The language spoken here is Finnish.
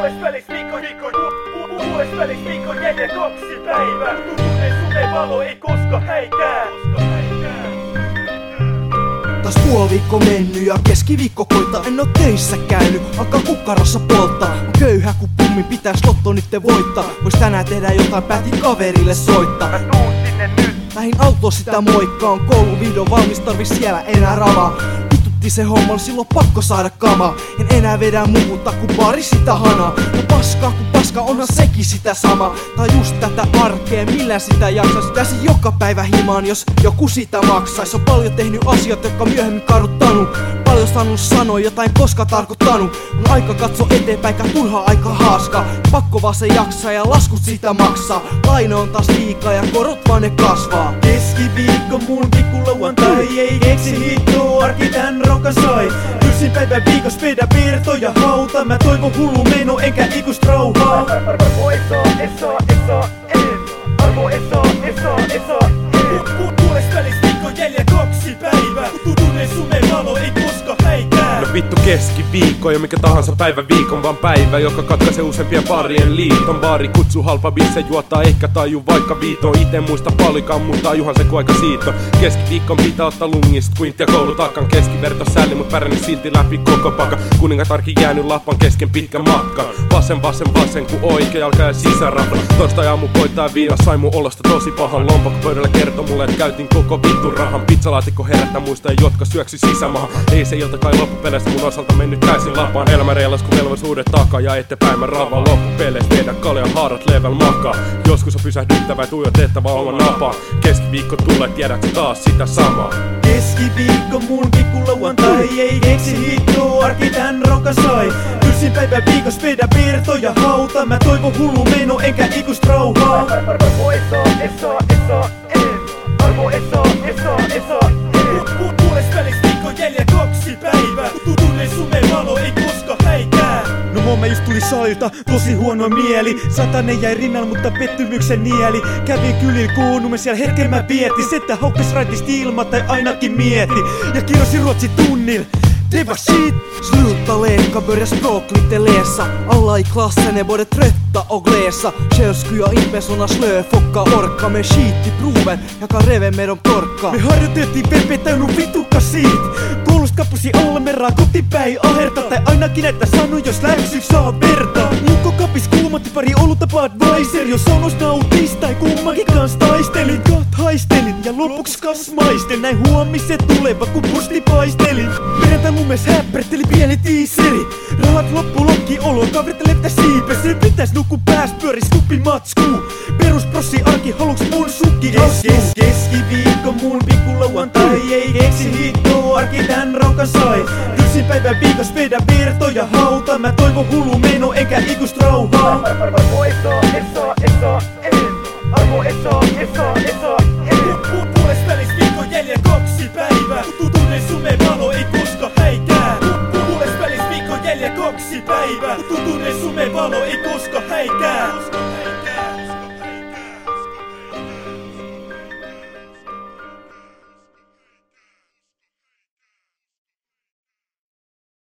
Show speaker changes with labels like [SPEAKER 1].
[SPEAKER 1] Puolesvälis viikon 4-2 päivä. Tunne sume valo ei koska häikää.
[SPEAKER 2] Taas puoli viikko mennyt ja keskiviikko koittaa. En oo töissä käynyt, alkaa kukkarossa polttaa. On köyhä ku pummi, pitäis lotto nytte voittaa. Vois tänään tehdä jotain, päätin kaverille soittaa.
[SPEAKER 1] Mä tuun sinne nyt.
[SPEAKER 2] Lähin autoon sitä moikkaan, koulu vihdoin valmis, tarvis siellä enää ravaa. Vitutti se homma, silloin pakko saada kamaa. En enää vedä muuta ku pari sitä hanaa. Ja paskaa ku paska, onhan sekin sitä sama. Tai just tätä arkea, millä sitä jaksais. Pitäisi joka päivä himaan, jos joku sitä maksais. On paljon tehnyt asioita, jotka myöhemmin kaduttanut. Paljon saanut sanoa, jotain koska tarkoittanut. On aika katso eteenpäin, eikä turhaa aika haaskaa. Pakko vaan se jaksaa ja laskut sitä maksaa. Laina on taas liikaa ja korot vaan ne kasvaa.
[SPEAKER 3] Keskiviikko mun pikkulauantai, ei keksi hittoa, arki tän rokan sai. Yksin päivän viikos vedä virtoja hauta. Mä toivon hullu meno enkä ikuist rauhaa.
[SPEAKER 1] Arvo esa, en. Arvo esa, en.
[SPEAKER 3] Puolesvälis viikon 4-2 päivä. Tunne sume valo ei koska häikää.
[SPEAKER 4] No vittu keskiviikko ja mikä tahansa päivä viikon vaan päivä, joka katkaisee useampien baarien liiton. Baari kutsu halpa bisse juottaa ehkä taju vaikka viitoon. Ite muista pallikaan, mutta tajuhan se ku aika siito. Keskiviikon pitää ottaa lungista kuintia koulutakan. Keskiverto sälli mut pärjännyt silti läpi koko paka. Kuningatarki jäänyt lappan kesken pitkän matkan. Vasen ku oikea jalka ja sisärata. Torstai aamu koittaa viina, sai mun olosta tosi pahan. Lompakko pöydällä kertoo mulle, et käytin koko vittu rahan. Pizzalaatikko herättää muistoja, jotka syöksy sisämaahan. Ei se ilta kai loppupeleissä mun osalta mennyt täysin lapaan. Elämä reilas kun velvollisuudet takaa ja eteenpäin mä raavaan loppupeleissä. Vedä kalja haarat level makaa. Joskus on pysähdyttävä ja tuijotettava oman napaa. Keskiviikko tulee, tiedätkö taas sitä samaa.
[SPEAKER 3] Keskiviikko mun pikkulauantai, ei keksi hittoa, arki tän rokan sai. Yksin päivän viikos vedä virtoja hauta. Mä toivon hullu meno enkä ikuist rauhaa.
[SPEAKER 1] Arvo esa, en. Arvo esa, en.
[SPEAKER 3] Puolesvälis viikon 4-2 päivä. Tunne sume valo ei koska häikää. No mä just tuli salilta, tosi huono mieli. Satanen jäi rinnalla, mutta pettymyksen nieli. Kävin kylillä Kuunumme, siellä hetken mä vietin. Että hokkas raitisti ilma tai ainakin mieti. Ja kirjoisin ruotsi tunnil. Det var shit!
[SPEAKER 2] Sluta leka, börja språk lite läsa. Alla i klassen är både trötta och glesa. Själv skulle jag inte med såna slöfocka orka. Med skit i proven, jag kan reve med dem torka.
[SPEAKER 3] Me harjoiteltiin vepetäynu vitukka siitä. Koulusta kappusi Almeraa kotipäin aherta. Tai ainakin näitä sano, jos läksyks saa verta. Jukko kapis kulmatti pari olutta Budweiser. Jos solos nautis tai kummankin kans taistelin. Haistelin ja lopuks kas maistelin. Näin huomiset tuleva kun pusti paistelin. Perjantai lumes häpärteli pieni tiiseri. Rahat loppu lokki olo, kaverit levitä siipesi. Pitäis nukku pääs pyöris kuppi matskuu. Perusprossi arki haluks mun sukki Keskiviikko mun pikkulauantai, ei keksi hittoa, arki tän rokan sai. Yksin päivän viikos vedä virtoja hauta. Mä toivon hullu meno enkä ikuist rauhaa.
[SPEAKER 1] Arvo esa, en. Arvo esa,